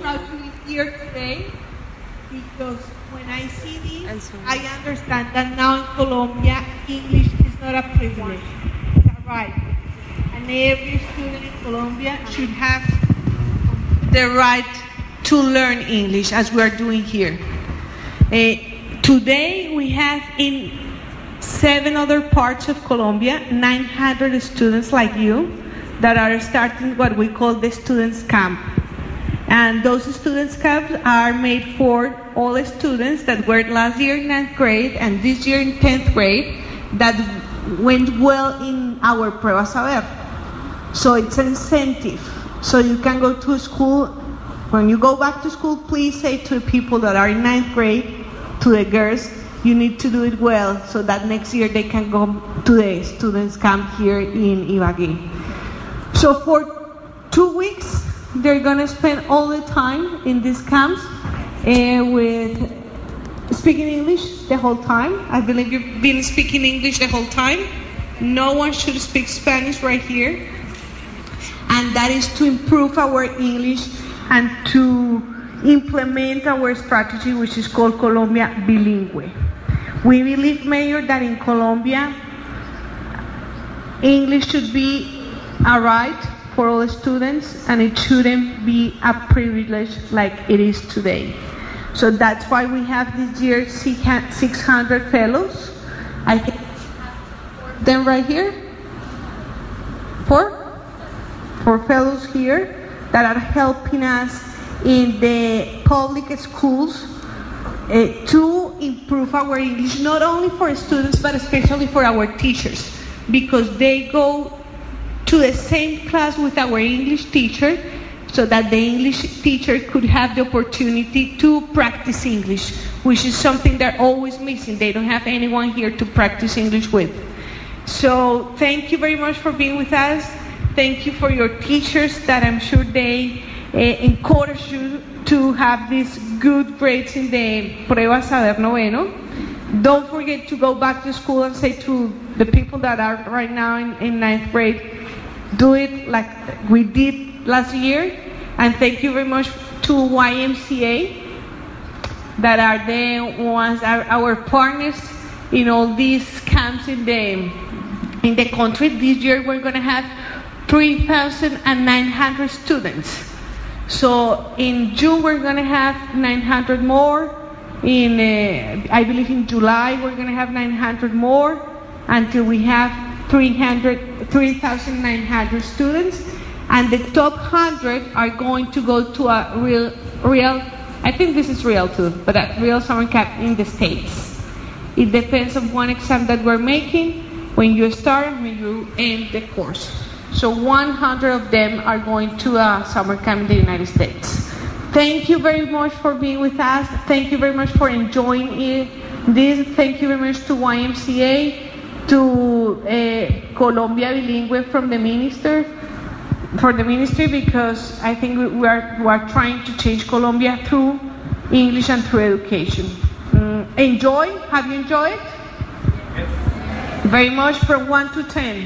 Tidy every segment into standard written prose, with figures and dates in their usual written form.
how to be here today because when I see this, I understand that now in Colombia, English is not a privilege, it's a right. And every student in Colombia should have the right to learn English as we are doing here. Today we have in 7 other parts of Colombia 900 students like you that are starting what we call the Students Camp. And those students camps are made for all students that were last year in 9th grade and this year in 10th grade that went well in our Prueba Saber. So it's an incentive. So you can go to school. When you go back to school, please say to the people that are in 9th grade, to the girls, you need to do it well so that next year they can go to the students camp here in Ibagué. So for 2 weeks, they're going to spend all the time in these camps with speaking English the whole time. I believe you've been speaking English the whole time. No one should speak Spanish right here. And that is to improve our English and to implement our strategy, which is called Colombia Bilingüe. We believe, Mayor, that in Colombia, English should be a right for all students, and it shouldn't be a privilege like it is today. So that's why we have this year 600 fellows. I think them right here. 4 fellows here that are helping us in the public schools to improve our English, not only for students but especially for our teachers, because they go to the same class with our English teacher so that the English teacher could have the opportunity to practice English, which is something they're always missing. They don't have anyone here to practice English with. So thank you very much for being with us. Thank you for your teachers that I'm sure they encourage you to have these good grades in the Prueba Saber Noveno. Don't forget to go back to school and say to the people that are right now in 9th grade, do it like we did last year. And thank you very much to YMCA that are the ones, are our partners in all these camps in the country. This year we're going to have 3,900 students. So in June we're going to have 900 more. I believe in July we're going to have 900 more until we have 3,900 students. And the top 100 are going to go to a real, I think this is real too, but a real summer camp in the States. It depends on one exam that we're making when you start and when you end the course. So 100 of them are going to a summer camp in the United States. Thank you very much for being with us. Thank you very much for enjoying this. Thank you very much to YMCA, to Colombia Bilingüe from the ministry, because I think we are trying to change Colombia through English and through education. Enjoy? Have you enjoyed? Yes. Very much from 1 to 10.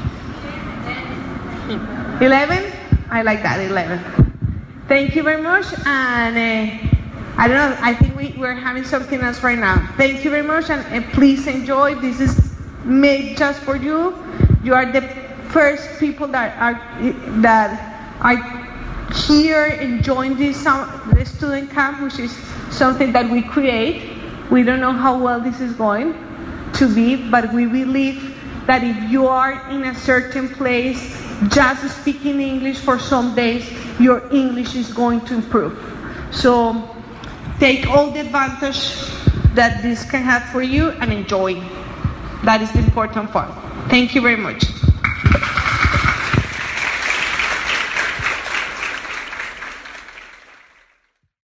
11? I like that, 11. Thank you very much. And I don't know, I think we're having something else right now. Thank you very much, and please enjoy. This is made just for you. You are the first people that are here enjoying the student camp, which is something that we create. We don't know how well this is going to be, but we believe that if you are in a certain place just speaking English for some days, your English is going to improve. So take all the advantage that this can have for you and enjoy. That is the important part. Thank you very much.